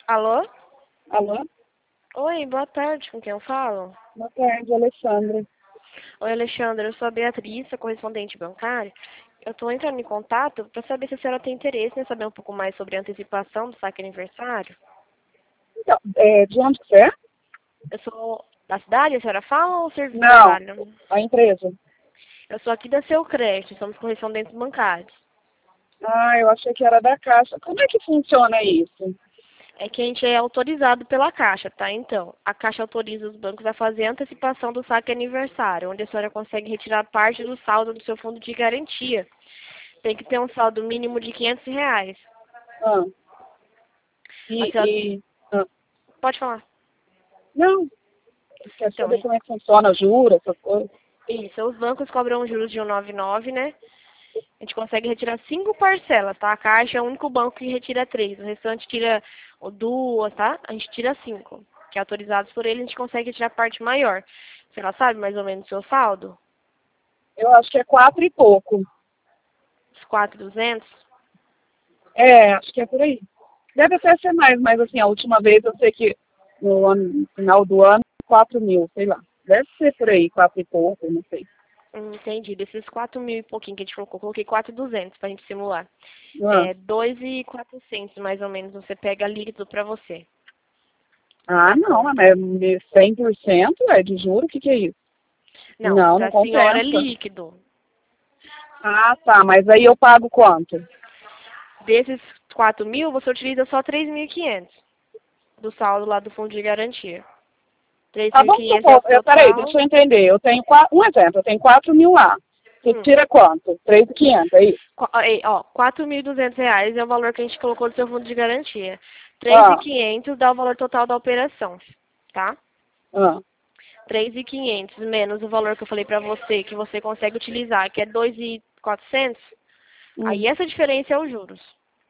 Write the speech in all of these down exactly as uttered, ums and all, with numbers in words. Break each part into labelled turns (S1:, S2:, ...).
S1: Alô?
S2: Alô?
S1: Oi, boa tarde, com quem eu falo?
S2: Boa tarde, Alexandra.
S1: Oi, Alexandra, eu sou a Beatriz, sou correspondente bancária. Eu estou entrando em contato para saber se a senhora tem interesse em saber um pouco mais sobre a antecipação do saque aniversário.
S2: Então, é, de onde que você é?
S1: Eu sou da cidade, a senhora fala ou serviço
S2: Não,
S1: trabalho?
S2: a empresa.
S1: Eu sou aqui da Seu Crédito, somos correspondentes bancários.
S2: Ah, eu achei que era da Caixa. Como é que funciona isso?
S1: É que a gente é autorizado pela Caixa, tá? Então, a Caixa autoriza os bancos a fazer a antecipação do saque aniversário, onde a senhora consegue retirar parte do saldo do seu fundo de garantia. Tem que ter um saldo mínimo de quinhentos reais.
S2: Ah,
S1: A
S2: e,
S1: senhora...
S2: e ah,
S1: Pode falar.
S2: não, quer
S1: Então,
S2: saber como é que funciona, jura, essas coisas?
S1: isso, os bancos cobram juros de cento e noventa e nove, né? A gente consegue retirar cinco parcelas, tá? A Caixa é o único banco que retira três. O restante tira duas, tá? A gente tira cinco. Que é autorizados por ele, a gente consegue retirar parte maior. Você não sabe mais ou menos o seu saldo?
S2: Eu acho que é quatro e pouco.
S1: Os quatro mil e duzentos?
S2: É, acho que é por aí. Deve até ser mais, mas assim, a última vez eu sei que no, ano, no final do ano, quatro mil, sei lá. Deve ser por aí, quatro e pouco, não sei.
S1: Hum, entendi. Desses quatro mil e pouquinho que a gente colocou, coloquei quatro mil e duzentos pra gente simular.
S2: Ah,
S1: É dois mil e quatrocentos mais ou menos você pega líquido pra você.
S2: ah
S1: Na
S2: não,
S1: conta.
S2: mas é cem por cento é de juro, o que que é isso?
S1: Não,
S2: Não, não
S1: pra senhora é
S2: compensa.
S1: líquido.
S2: Ah, tá, mas aí eu pago quanto?
S1: Desses quatro mil, você utiliza só três mil e quinhentos do saldo lá do fundo de garantia.
S2: Ah,
S1: três mil e
S2: vamos
S1: quinhentos é
S2: supor,
S1: o
S2: eu, peraí,
S1: total.
S2: deixa eu entender. Eu tenho qua- um exemplo, eu tenho quatro mil lá. Você
S1: Hum.
S2: tira quanto? três mil e quinhentos, é isso?
S1: Qu- ei, ó, quatro mil e duzentos reais é o valor que a gente colocou do seu fundo de garantia. três mil e
S2: Ah,
S1: quinhentos dá o valor total da operação, tá?
S2: ah,
S1: três mil e quinhentos menos o valor que eu falei pra você, que você consegue utilizar, que é dois mil e quatrocentos,
S2: hum,
S1: aí essa diferença é os juros.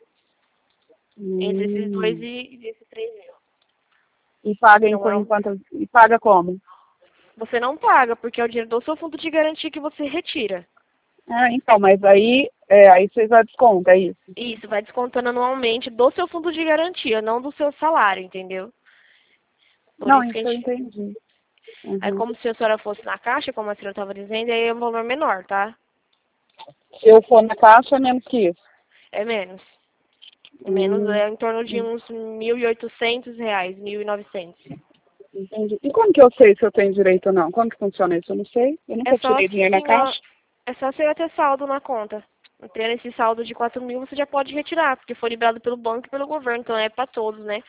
S1: Entre esses dois
S2: hum.
S1: e esses três mil.
S2: E paga em,
S1: Então, é um-
S2: enquanto, e paga como?
S1: você não paga, porque é o dinheiro do seu fundo de garantia que você retira.
S2: Ah, então, mas aí, é, aí vocês já descontam, é isso?
S1: Isso, vai descontando anualmente do seu fundo de garantia, não do seu salário, entendeu? Por
S2: Não,
S1: isso que a
S2: isso eu
S1: gente...
S2: entendi.
S1: É
S2: Uhum.
S1: como se a senhora fosse na caixa, como a senhora estava dizendo, aí é um valor menor, tá?
S2: Se eu for na caixa, é menos que isso.
S1: É menos. É menos,
S2: Hum,
S1: é em torno de
S2: hum,
S1: uns mil e oitocentos reais, mil e novecentos.
S2: entendi. E como que eu sei se eu tenho direito ou não? Como que funciona isso? Eu não sei. Eu
S1: É
S2: nunca
S1: só a
S2: tirei dinheiro na
S1: senhora...
S2: caixa.
S1: É só a senhora ter saldo na conta. Tendo esse saldo de quatro mil, você já pode retirar, porque foi liberado pelo banco e pelo governo, então é para todos, né?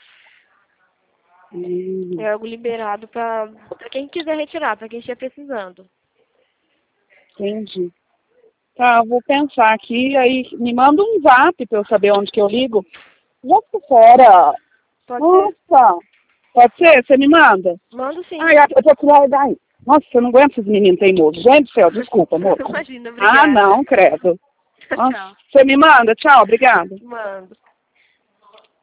S2: Hum,
S1: É algo liberado para quem quiser retirar, para quem estiver precisando.
S2: entendi. Tá, eu vou pensar aqui, aí me manda um zap pra eu saber onde que eu ligo. Já tô fora.
S1: Pode ser?
S2: Nossa. Pode ser? Você me manda?
S1: Mando sim.
S2: Ai, eu vou tirar daí. Nossa, eu não aguento esses meninos teimosos. Gente do céu, desculpa, moço.
S1: Imagina,
S2: Ah,
S1: obrigada.
S2: não, credo. Nossa,
S1: Tchau.
S2: você me manda? Tchau, obrigada.
S1: Mando.